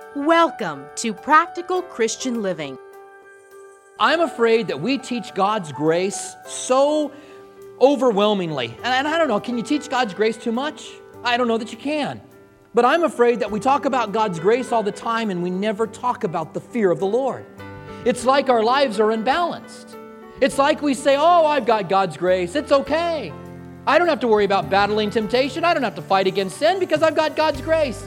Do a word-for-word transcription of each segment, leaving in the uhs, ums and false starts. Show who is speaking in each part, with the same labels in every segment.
Speaker 1: Welcome to Practical Christian Living.
Speaker 2: I'm afraid that we teach God's grace so overwhelmingly. And, and I don't know, can you teach God's grace too much? I don't know that you can. But I'm afraid that we talk about God's grace all the time and we never talk about the fear of the Lord. It's like our lives are unbalanced. It's like we say, oh, I've got God's grace. It's okay. I don't have to worry about battling temptation. I don't have to fight against sin because I've got God's grace.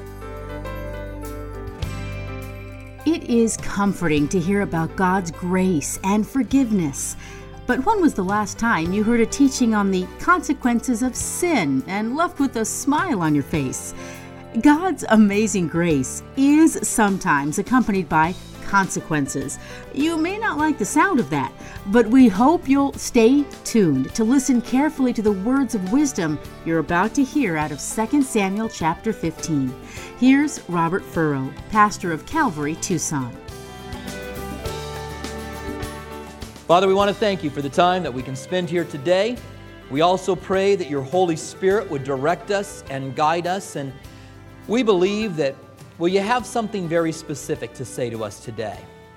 Speaker 3: It is comforting to hear about God's grace and forgiveness. But when was the last time you heard a teaching on the consequences of sin and left with a smile on your face? God's amazing grace is sometimes accompanied by consequences. You may not like the sound of that, but we hope you'll stay tuned to listen carefully to the words of wisdom you're about to hear out of Second Samuel chapter fifteen. Here's Robert Furrow, pastor of Calvary, Tucson.
Speaker 2: Father, we want to thank you for the time that we can spend here today. We also pray that your Holy Spirit would direct us and guide us, and we believe that well, you have something very specific to say to us today.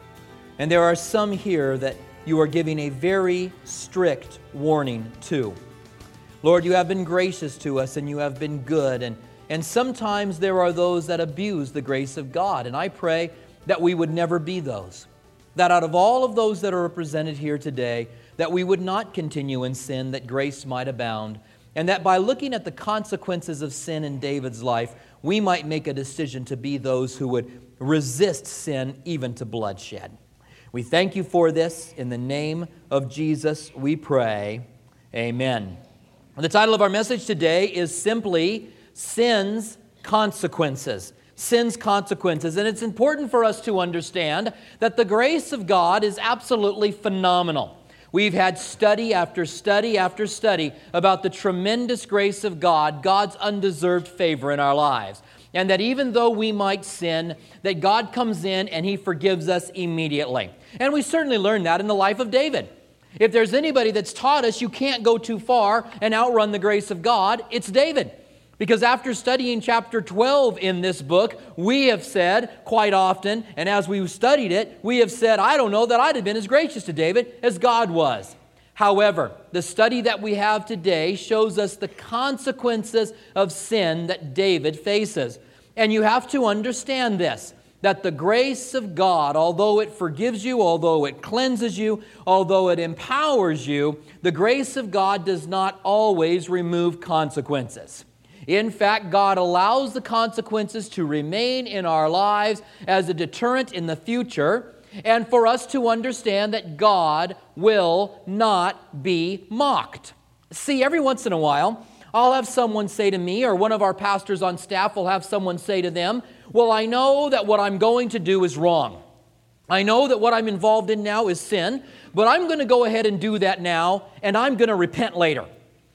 Speaker 2: And there are some here that you are giving a very strict warning to. Lord, you have been gracious to us and you have been good. And, and sometimes there are those that abuse the grace of God. And I pray that we would never be those. That out of all of those that are represented here today, that we would not continue in sin, that grace might abound. And that by looking at the consequences of sin in David's life, we might make a decision to be those who would resist sin even to bloodshed. We thank you for this. In the name of Jesus, we pray. Amen. The title of our message today is simply Sin's Consequences. Sin's consequences. And it's important for us to understand that the grace of God is absolutely phenomenal. We've had study after study after study about the tremendous grace of God, God's undeserved favor in our lives. And that even though we might sin, that God comes in and He forgives us immediately. And we certainly learned that in the life of David. If there's anybody that's taught us you can't go too far and outrun the grace of God, it's David. Because after studying chapter twelve in this book, we have said quite often, and as we've studied it, we have said, I don't know that I'd have been as gracious to David as God was. However, the study that we have today shows us the consequences of sin that David faces. And you have to understand this, that the grace of God, although it forgives you, although it cleanses you, although it empowers you, the grace of God does not always remove consequences. In fact, God allows the consequences to remain in our lives as a deterrent in the future, and for us to understand that God will not be mocked. See, every once in a while, I'll have someone say to me, or one of our pastors on staff will have someone say to them, well, I know that what I'm going to do is wrong. I know that what I'm involved in now is sin, but I'm going to go ahead and do that now, and I'm going to repent later.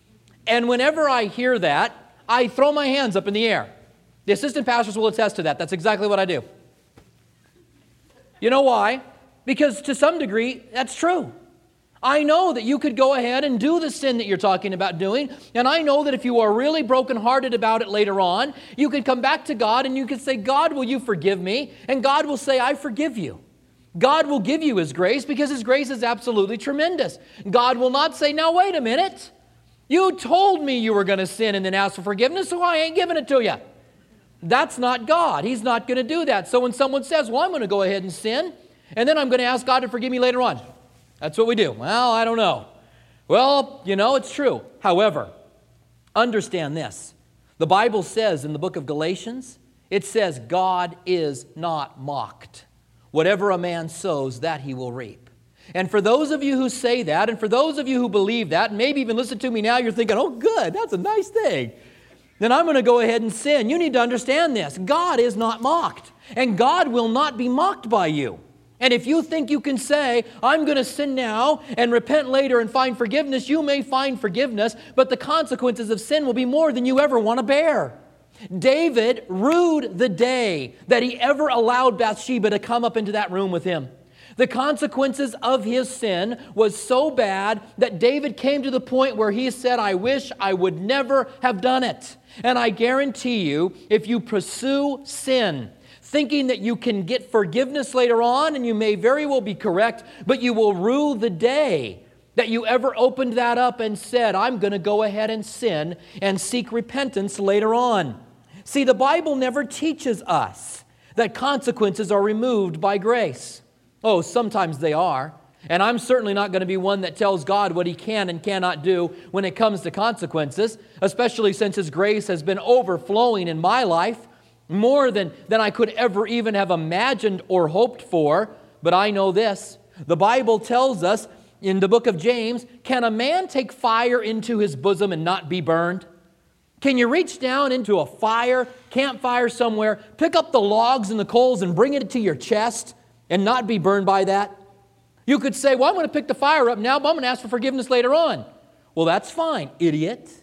Speaker 2: And whenever I hear that, I throw my hands up in the air. The assistant pastors will attest to that. That's exactly what I do. You know why? Because to some degree, that's true. I know that you could go ahead and do the sin that you're talking about doing, and I know that if you are really brokenhearted about it later on, you could come back to God and you could say, God, will you forgive me? And God will say, I forgive you. God will give you His grace because His grace is absolutely tremendous. God will not say, now wait a minute. You told me you were going to sin and then ask for forgiveness, so I ain't giving it to you. That's not God. He's not going to do that. So when someone says, well, I'm going to go ahead and sin, and then I'm going to ask God to forgive me later on. That's what we do. Well, I don't know. Well, you know, it's true. However, understand this. The Bible says in the book of Galatians, it says God is not mocked. Whatever a man sows, that he will reap. And for those of you who say that, and for those of you who believe that, and maybe even listen to me now, you're thinking, oh, good, that's a nice thing. Then I'm going to go ahead and sin. You need to understand this. God is not mocked, and God will not be mocked by you. And if you think you can say, I'm going to sin now and repent later and find forgiveness, you may find forgiveness, but the consequences of sin will be more than you ever want to bear. David rued the day that he ever allowed Bathsheba to come up into that room with him. The consequences of his sin was so bad that David came to the point where he said, I wish I would never have done it. And I guarantee you, if you pursue sin, thinking that you can get forgiveness later on, and you may very well be correct, but you will rue the day that you ever opened that up and said, I'm going to go ahead and sin and seek repentance later on. See, the Bible never teaches us that consequences are removed by grace. Oh, sometimes they are. And I'm certainly not going to be one that tells God what He can and cannot do when it comes to consequences, especially since His grace has been overflowing in my life, more than, than I could ever even have imagined or hoped for. But I know this. The Bible tells us in the book of James, can a man take fire into his bosom and not be burned? Can you reach down into a fire, campfire somewhere, pick up the logs and the coals and bring it to your chest and not be burned by that? You could say, well, I'm going to pick the fire up now, but I'm going to ask for forgiveness later on. Well, that's fine, idiot.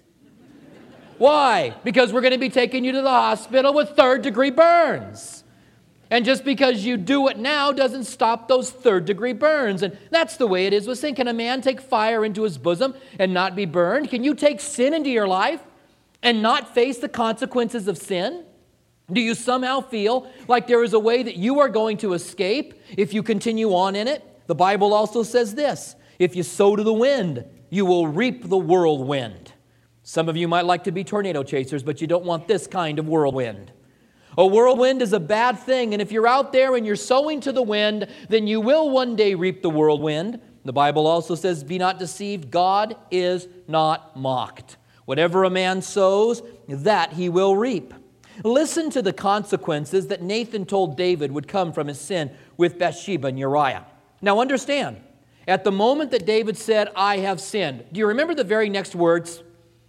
Speaker 2: Why? Because we're going to be taking you to the hospital with third-degree burns. And just because you do it now doesn't stop those third-degree burns. And that's the way it is with sin. Can a man take fire into his bosom and not be burned? Can you take sin into your life and not face the consequences of sin? Do you somehow feel like there is a way that you are going to escape if you continue on in it? The Bible also says this, if you sow to the wind, you will reap the whirlwind. Some of you might like to be tornado chasers, but you don't want this kind of whirlwind. A whirlwind is a bad thing, and if you're out there and you're sowing to the wind, then you will one day reap the whirlwind. The Bible also says, be not deceived, God is not mocked. Whatever a man sows, that he will reap. Listen to the consequences that Nathan told David would come from his sin with Bathsheba and Uriah. Now understand, at the moment that David said, I have sinned, do you remember the very next words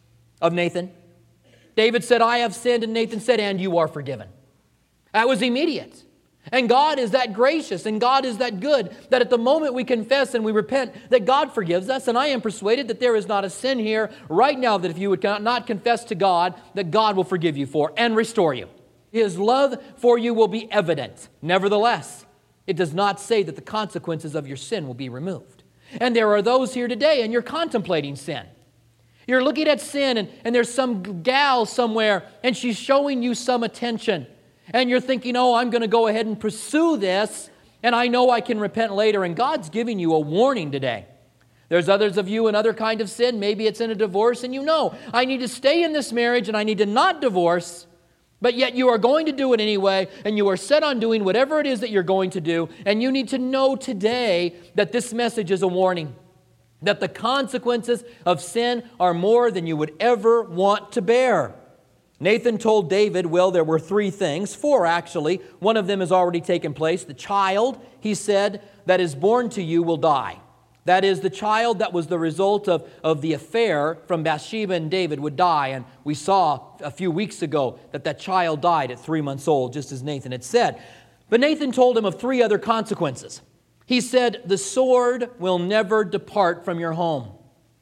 Speaker 2: of Nathan? David said, I have sinned, and Nathan said, and you are forgiven. That was immediate. And God is that gracious, and God is that good, that at the moment we confess and we repent, that God forgives us. And I am persuaded that there is not a sin here right now that if you would not confess to God, that God will forgive you for and restore you. His love for you will be evident. Nevertheless, it does not say that the consequences of your sin will be removed. And there are those here today, and you're contemplating sin. You're looking at sin, and, and there's some gal somewhere, and she's showing you some attention. And you're thinking, oh, I'm going to go ahead and pursue this, and I know I can repent later. And God's giving you a warning today. There's others of you in other kind of sin. Maybe it's in a divorce, and you know, I need to stay in this marriage, and I need to not divorce. But yet you are going to do it anyway, and you are set on doing whatever it is that you're going to do. And you need to know today that this message is a warning, that the consequences of sin are more than you would ever want to bear. Nathan told David, well, there were three things, four actually. One of them has already taken place. The child, he said, that is born to you will die. That is, the child that was the result of, of the affair from Bathsheba and David would die. And we saw a few weeks ago that that child died at three months old, just as Nathan had said. But Nathan told him of three other consequences. He said, the sword will never depart from your home.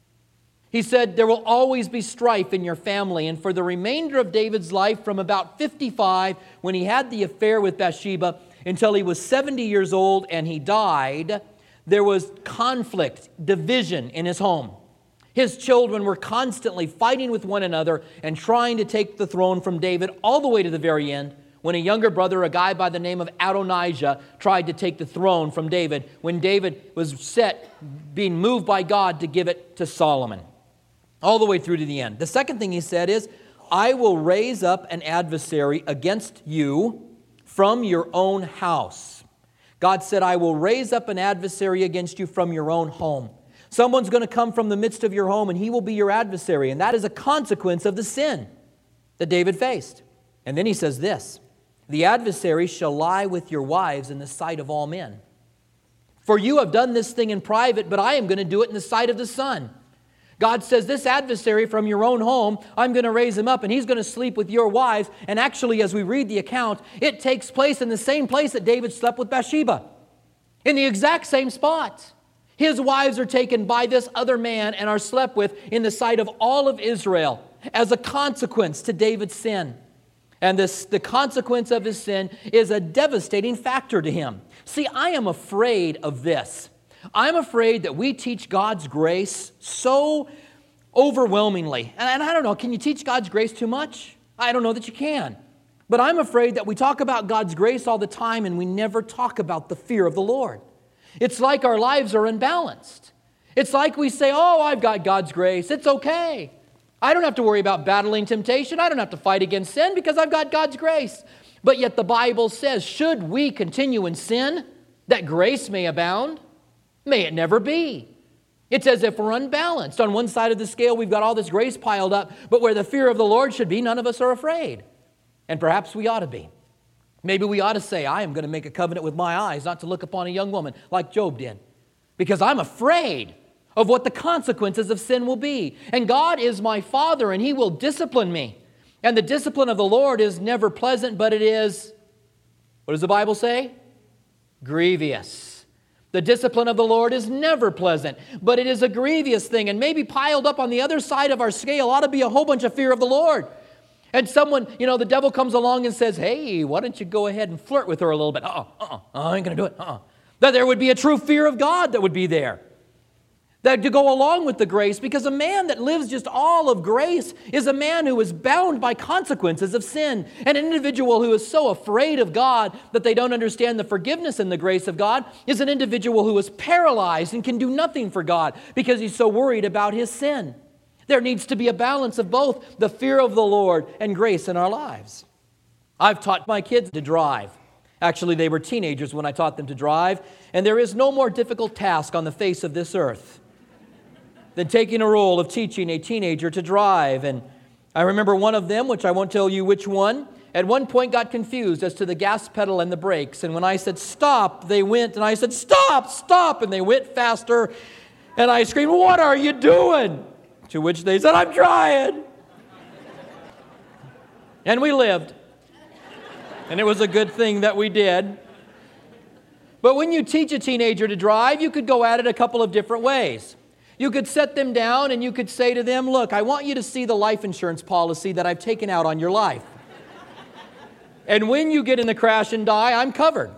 Speaker 2: He said, there will always be strife in your family. And for the remainder of David's life, from about fifty-five, when he had the affair with Bathsheba, until he was seventy years old and he died, there was conflict, division in his home. His children were constantly fighting with one another and trying to take the throne from David all the way to the very end, when a younger brother, a guy by the name of Adonijah, tried to take the throne from David, when David was set, being moved by God to give it to Solomon, all the way through to the end. The second thing he said is, I will raise up an adversary against you from your own house. God said, I will raise up an adversary against you from your own home. Someone's going to come from the midst of your home, and he will be your adversary. And that is a consequence of the sin that David faced. And then he says this, the adversary shall lie with your wives in the sight of all men. For you have done this thing in private, but I am going to do it in the sight of the sun. God says, this adversary from your own home, I'm going to raise him up, and he's going to sleep with your wives. And actually, as we read the account, it takes place in the same place that David slept with Bathsheba, in the exact same spot. His wives are taken by this other man and are slept with in the sight of all of Israel as a consequence to David's sin. And this, the consequence of his sin is a devastating factor to him. See, I am afraid of this. I'm afraid that we teach God's grace so overwhelmingly. And I don't know, can you teach God's grace too much? I don't know that you can. But I'm afraid that we talk about God's grace all the time and we never talk about the fear of the Lord. It's like our lives are unbalanced. It's like we say, oh, I've got God's grace. It's okay. I don't have to worry about battling temptation. I don't have to fight against sin because I've got God's grace. But yet the Bible says, should we continue in sin, that grace may abound? May it never be. It's as if we're unbalanced. On one side of the scale, we've got all this grace piled up, but where the fear of the Lord should be, none of us are afraid. And perhaps we ought to be. Maybe we ought to say, I am going to make a covenant with my eyes not to look upon a young woman like Job did, because I'm afraid of what the consequences of sin will be. And God is my Father, and He will discipline me. And the discipline of the Lord is never pleasant, but it is, what does the Bible say? Grievous. The discipline of the Lord is never pleasant, but it is a grievous thing. And maybe piled up on the other side of our scale ought to be a whole bunch of fear of the Lord. And someone, you know, the devil comes along and says, hey, why don't you go ahead and flirt with her a little bit? Uh-uh, uh-uh, I ain't going to do it. Uh-uh. That there would be a true fear of God that would be there. That to go along with the grace, because a man that lives just all of grace is a man who is bound by consequences of sin. And an individual who is so afraid of God that they don't understand the forgiveness and the grace of God is an individual who is paralyzed and can do nothing for God because he's so worried about his sin. There needs to be a balance of both the fear of the Lord and grace in our lives. I've taught my kids to drive. Actually, they were teenagers when I taught them to drive, and there is no more difficult task on the face of this earth than taking a role of teaching a teenager to drive. And I remember one of them, which I won't tell you which one, at one point got confused as to the gas pedal and the brakes. And when I said stop, they went, and I said stop, stop, and they went faster. And I screamed, what are you doing? To which they said, I'm trying. And we lived. And it was a good thing that we did. But when you teach a teenager to drive, you could go at it a couple of different ways. You could set them down and you could say to them, look, I want you to see the life insurance policy that I've taken out on your life. And when you get in the crash and die, I'm covered.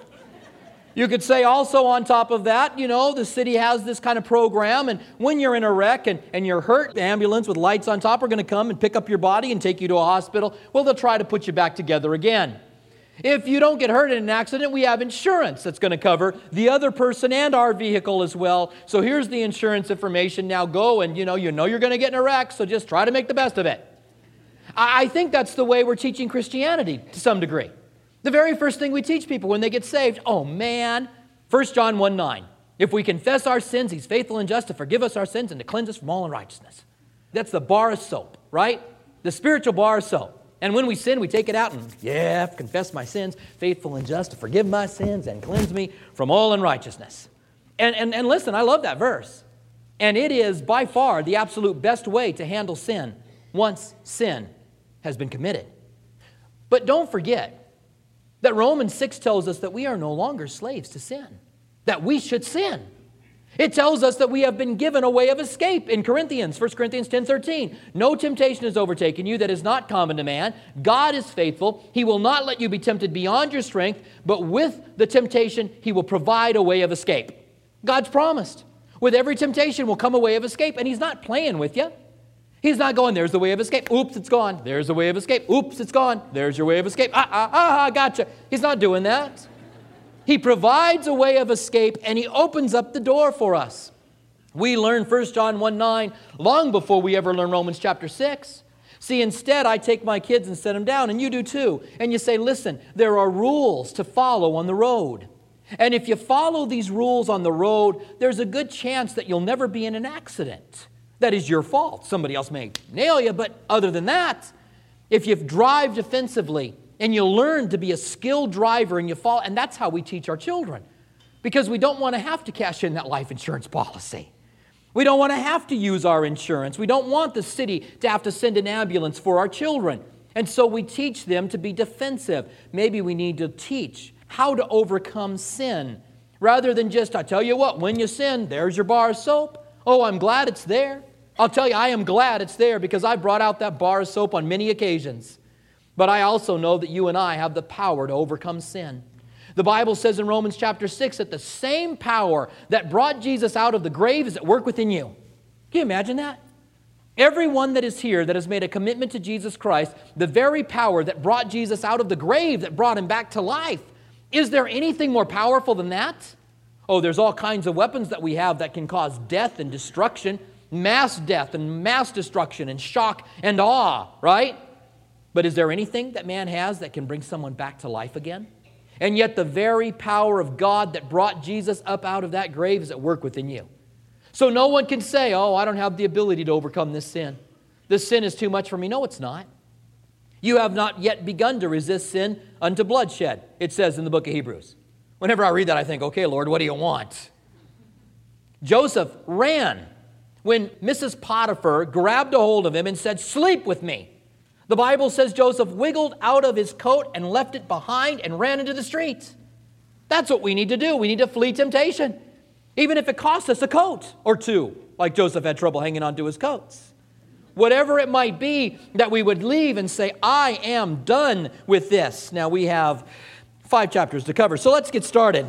Speaker 2: You could say also on top of that, you know, the city has this kind of program, and when you're in a wreck and, and you're hurt, the ambulance with lights on top are going to come and pick up your body and take you to a hospital. Well, they'll try to put you back together again. If you don't get hurt in an accident, we have insurance that's going to cover the other person and our vehicle as well. So here's the insurance information. Now go and, you know, you know you're going to get in a wreck, so just try to make the best of it. I think that's the way we're teaching Christianity to some degree. The very first thing we teach people when they get saved, oh man, First John one nine. If we confess our sins, He's faithful and just to forgive us our sins and to cleanse us from all unrighteousness. That's the bar of soap, right? The spiritual bar of soap. And when we sin, we take it out and, yeah, confess my sins, faithful and just to forgive my sins and cleanse me from all unrighteousness. And, and, and listen, I love that verse. And it is by far the absolute best way to handle sin once sin has been committed. But don't forget that Romans six tells us that we are no longer slaves to sin, that we should sin. It tells us that we have been given a way of escape in Corinthians, First Corinthians ten thirteen. No temptation has overtaken you that is not common to man. God is faithful. He will not let you be tempted beyond your strength, but with the temptation, He will provide a way of escape. God's promised. With every temptation will come a way of escape, and He's not playing with you. He's not going, there's the way of escape. Oops, it's gone. There's the way of escape. Oops, it's gone. There's your way of escape. Ah, ah, ah, gotcha. He's not doing that. He provides a way of escape, and He opens up the door for us. We learn First John one nine long before we ever learn Romans chapter six. See, instead, I take my kids and set them down, and you do too. And you say, listen, there are rules to follow on the road. And if you follow these rules on the road, there's a good chance that you'll never be in an accident. That is your fault. Somebody else may nail you, but other than that, if you drive defensively and you learn to be a skilled driver and you fall, and that's how we teach our children, because we don't want to have to cash in that life insurance policy. We don't want to have to use our insurance. We don't want the city to have to send an ambulance for our children. And so we teach them to be defensive. Maybe we need to teach how to overcome sin rather than just, I tell you what, when you sin, there's your bar of soap. Oh, I'm glad it's there. I'll tell you, I am glad it's there because I brought out that bar of soap on many occasions. But I also know that you and I have the power to overcome sin. The Bible says in Romans chapter six that the same power that brought Jesus out of the grave is at work within you. Can you imagine that? Everyone that is here that has made a commitment to Jesus Christ, the very power that brought Jesus out of the grave, that brought him back to life. Is there anything more powerful than that? Oh, there's all kinds of weapons that we have that can cause death and destruction, mass death and mass destruction and shock and awe, right? But is there anything that man has that can bring someone back to life again? And yet the very power of God that brought Jesus up out of that grave is at work within you. So no one can say, oh, I don't have the ability to overcome this sin. This sin is too much for me. No, it's not. You have not yet begun to resist sin unto bloodshed, it says in the book of Hebrews. Whenever I read that, I think, okay, Lord, what do you want? Joseph ran when Missus Potiphar grabbed a hold of him and said, sleep with me. The Bible says Joseph wiggled out of his coat and left it behind and ran into the street. That's what we need to do. We need to flee temptation. Even if it costs us a coat or two, like Joseph had trouble hanging on to his coats. Whatever it might be, that we would leave and say, I am done with this. Now we have five chapters to cover, so let's get started.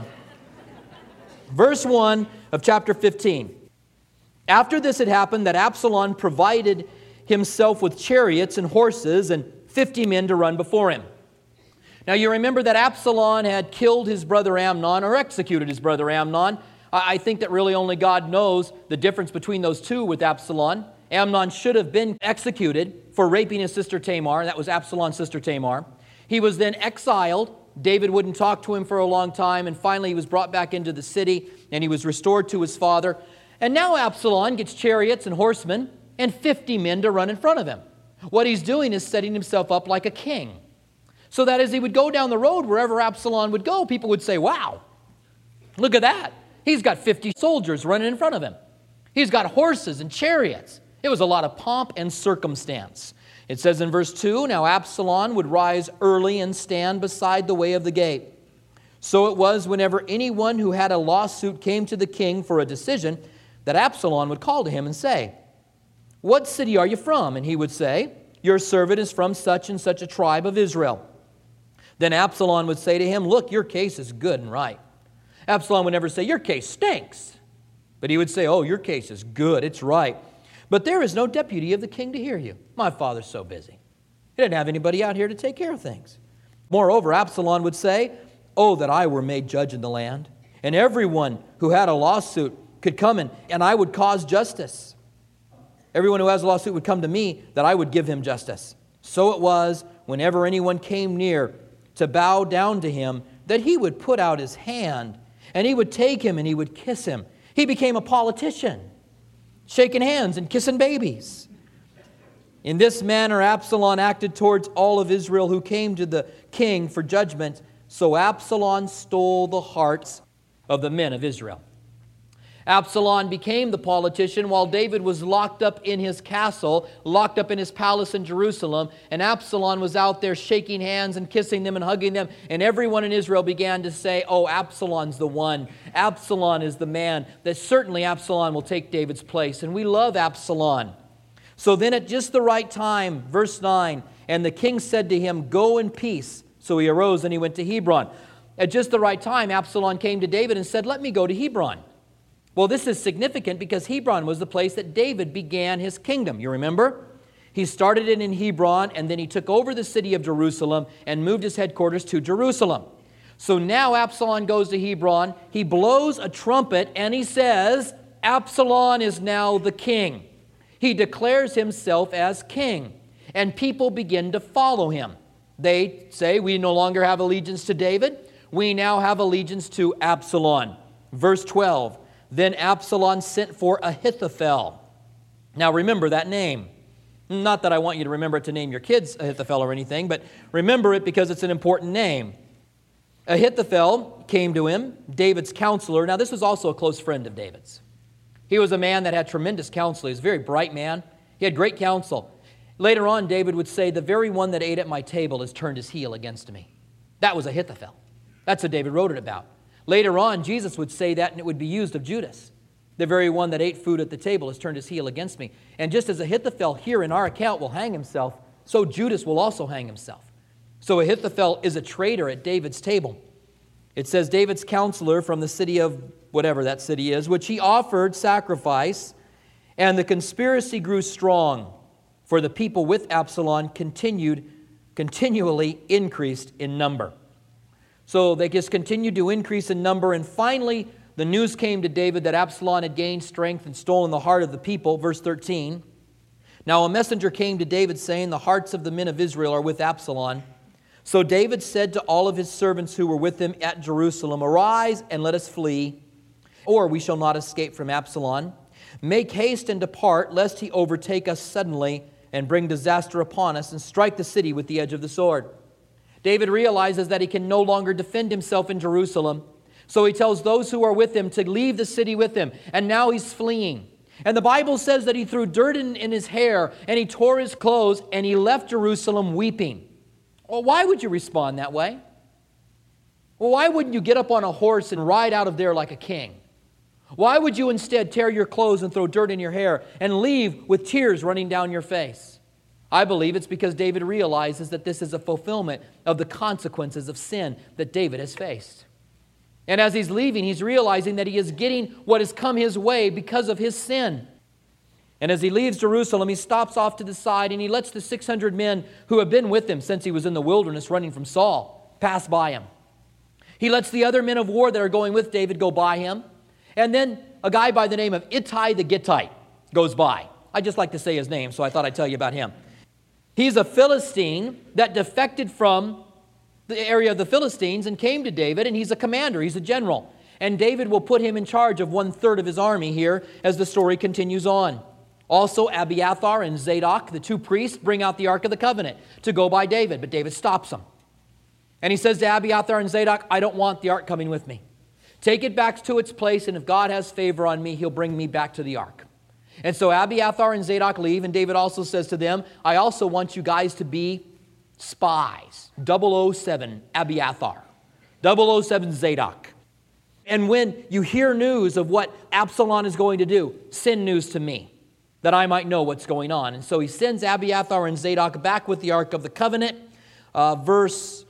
Speaker 2: Verse one of chapter fifteen. After this had happened, that Absalom provided himself with chariots and horses and fifty men to run before him. Now you remember that Absalom had killed his brother Amnon, or executed his brother Amnon. I think that really only God knows the difference between those two with Absalom. Amnon should have been executed for raping his sister Tamar. That was Absalom's sister Tamar. He was then exiled. David wouldn't talk to him for a long time, and finally he was brought back into the city, and he was restored to his father. And now Absalom gets chariots and horsemen and fifty men to run in front of him. What he's doing is setting himself up like a king, so that as he would go down the road, wherever Absalom would go, people would say, wow, look at that. He's got fifty soldiers running in front of him. He's got horses and chariots. It was a lot of pomp and circumstance. It says in verse two, now Absalom would rise early and stand beside the way of the gate. So it was whenever anyone who had a lawsuit came to the king for a decision, that Absalom would call to him and say, what city are you from? And he would say, your servant is from such and such a tribe of Israel. Then Absalom would say to him, look, your case is good and right. Absalom would never say, your case stinks. But he would say, oh, your case is good, it's right. But there is no deputy of the king to hear you. My father's so busy. He didn't have anybody out here to take care of things. Moreover, Absalom would say, oh, that I were made judge in the land, and everyone who had a lawsuit could come in, and I would cause justice. Everyone who has a lawsuit would come to me, that I would give him justice. So it was, whenever anyone came near to bow down to him, that he would put out his hand, and he would take him and he would kiss him. He became a politician, shaking hands and kissing babies. In this manner, Absalom acted towards all of Israel who came to the king for judgment. So Absalom stole the hearts of the men of Israel. Absalom became the politician while David was locked up in his castle, locked up in his palace in Jerusalem, and Absalom was out there shaking hands and kissing them and hugging them, and everyone in Israel began to say, oh, Absalom's the one. Absalom is the man. That certainly Absalom will take David's place, and we love Absalom. So then at just the right time, verse nine, and the king said to him, go in peace. So he arose and he went to Hebron. At just the right time, Absalom came to David and said, let me go to Hebron. Well, this is significant because Hebron was the place that David began his kingdom. You remember? He started it in Hebron, and then he took over the city of Jerusalem and moved his headquarters to Jerusalem. So now Absalom goes to Hebron. He blows a trumpet, and he says, Absalom is now the king. He declares himself as king, and people begin to follow him. They say, we no longer have allegiance to David. We now have allegiance to Absalom. Verse twelve. Then Absalom sent for Ahithophel. Now remember that name. Not that I want you to remember it to name your kids Ahithophel or anything, but remember it because it's an important name. Ahithophel came to him, David's counselor. Now this was also a close friend of David's. He was a man that had tremendous counsel. He was a very bright man. He had great counsel. Later on, David would say, the very one that ate at my table has turned his heel against me. That was Ahithophel. That's what David wrote it about. Later on, Jesus would say that, and it would be used of Judas. The very one that ate food at the table has turned his heel against me. And just as Ahithophel here in our account will hang himself, so Judas will also hang himself. So Ahithophel is a traitor at David's table. It says David's counselor from the city of whatever that city is, which he offered sacrifice, And the conspiracy grew strong, for the people with Absalom continued, continually increased in number. So they just continued to increase in number, and finally the news came to David that Absalom had gained strength and stolen the heart of the people. Verse thirteen. Now a messenger came to David saying, the hearts of the men of Israel are with Absalom. So David said to all of his servants who were with him at Jerusalem, arise and let us flee, or we shall not escape from Absalom. Make haste and depart, lest he overtake us suddenly and bring disaster upon us and strike the city with the edge of the sword. David realizes that he can no longer defend himself in Jerusalem, so he tells those who are with him to leave the city with him, and now he's fleeing. And the Bible says that he threw dirt in, in his hair, and he tore his clothes, and he left Jerusalem weeping. Well, why would you respond that way? Well, why wouldn't you get up on a horse and ride out of there like a king? Why would you instead tear your clothes and throw dirt in your hair and leave with tears running down your face? I believe it's because David realizes that this is a fulfillment of the consequences of sin that David has faced. And as he's leaving, he's realizing that he is getting what has come his way because of his sin. And as he leaves Jerusalem, he stops off to the side and he lets the six hundred men who have been with him since he was in the wilderness running from Saul pass by him. He lets the other men of war that are going with David go by him. And then a guy by the name of Ittai the Gittite goes by. I just like to say his name, so I thought I'd tell you about him. He's a Philistine that defected from the area of the Philistines and came to David, and he's a commander, he's a general. And David will put him in charge of one-third of his army here as the story continues on. Also, Abiathar and Zadok, the two priests, bring out the Ark of the Covenant to go by David, but David stops them. And he says to Abiathar and Zadok, I don't want the Ark coming with me. Take it back to its place, and if God has favor on me, he'll bring me back to the Ark. And so Abiathar and Zadok leave, and David also says to them, I also want you guys to be spies. double oh seven Abiathar. double oh seven Zadok. And when you hear news of what Absalom is going to do, send news to me, that I might know what's going on. And so he sends Abiathar and Zadok back with the Ark of the Covenant. Uh, verse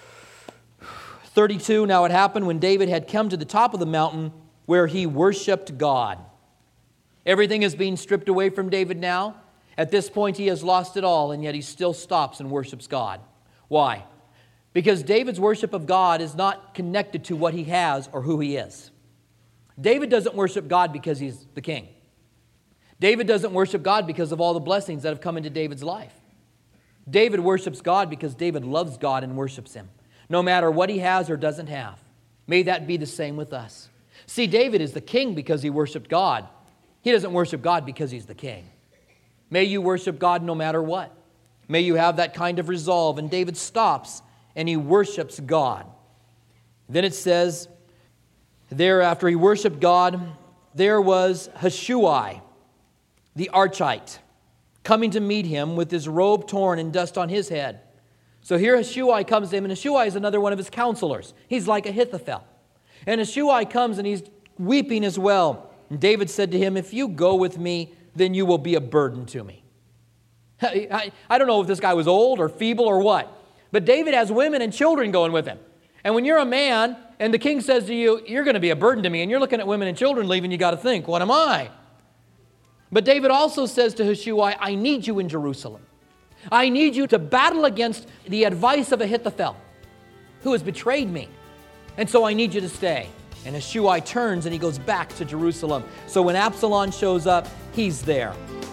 Speaker 2: thirty-two, now it happened when David had come to the top of the mountain where he worshiped God. Everything is being stripped away from David now. At this point, he has lost it all, and yet he still stops and worships God. Why? Because David's worship of God is not connected to what he has or who he is. David doesn't worship God because he's the king. David doesn't worship God because of all the blessings that have come into David's life. David worships God because David loves God and worships him, no matter what he has or doesn't have. May that be the same with us. See, David is the king because he worshiped God. He doesn't worship God because he's the king. May you worship God no matter what. May you have that kind of resolve. And David stops and he worships God. Then it says, there after he worshiped God, there was Hushui, the Archite, coming to meet him with his robe torn and dust on his head. So here Hushui comes to him, and Hushui is another one of his counselors. He's like Ahithophel. And Hushui comes and he's weeping as well. And David said to him, if you go with me, then you will be a burden to me. I, I, I don't know if this guy was old or feeble or what, but David has women and children going with him. And when you're a man and the king says to you, you're going to be a burden to me, and you're looking at women and children leaving, you got to think, what am I? But David also says to Hushui, I need you in Jerusalem. I need you to battle against the advice of Ahithophel, who has betrayed me. And so I need you to stay. And Hushui turns and he goes back to Jerusalem. So when Absalom shows up, he's there.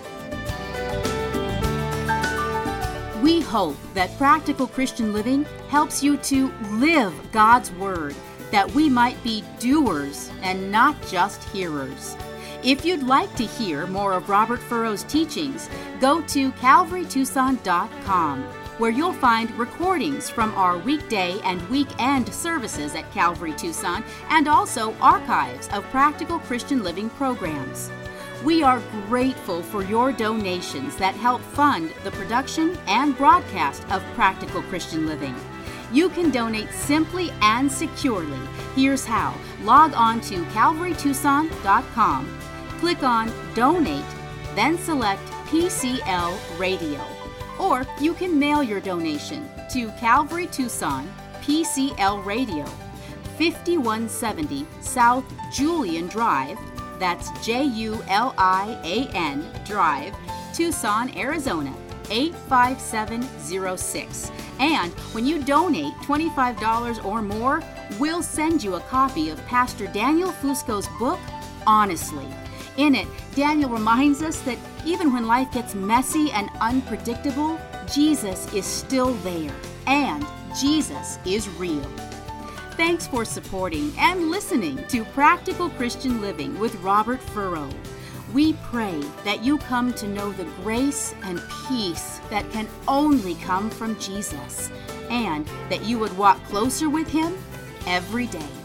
Speaker 3: We hope that Practical Christian Living helps you to live God's Word, that we might be doers and not just hearers. If you'd like to hear more of Robert Furrow's teachings, go to calvary tucson dot com, where you'll find recordings from our weekday and weekend services at Calvary Tucson, and also archives of Practical Christian Living programs. We are grateful for your donations that help fund the production and broadcast of Practical Christian Living. You can donate simply and securely. Here's how. Log on to calvary tucson dot com. Click on Donate, then select P C L Radio. Or you can mail your donation to Calvary Tucson, P C L Radio, fifty-one seventy South Julian Drive, That's J U L I A N Drive, Tucson, Arizona, eight five seven zero six. And when you donate twenty-five dollars or more, we'll send you a copy of Pastor Daniel Fusco's book, Honestly. In it, Daniel reminds us that even when life gets messy and unpredictable, Jesus is still there, and Jesus is real. Thanks for supporting and listening to Practical Christian Living with Robert Furrow. We pray that you come to know the grace and peace that can only come from Jesus, and that you would walk closer with Him every day.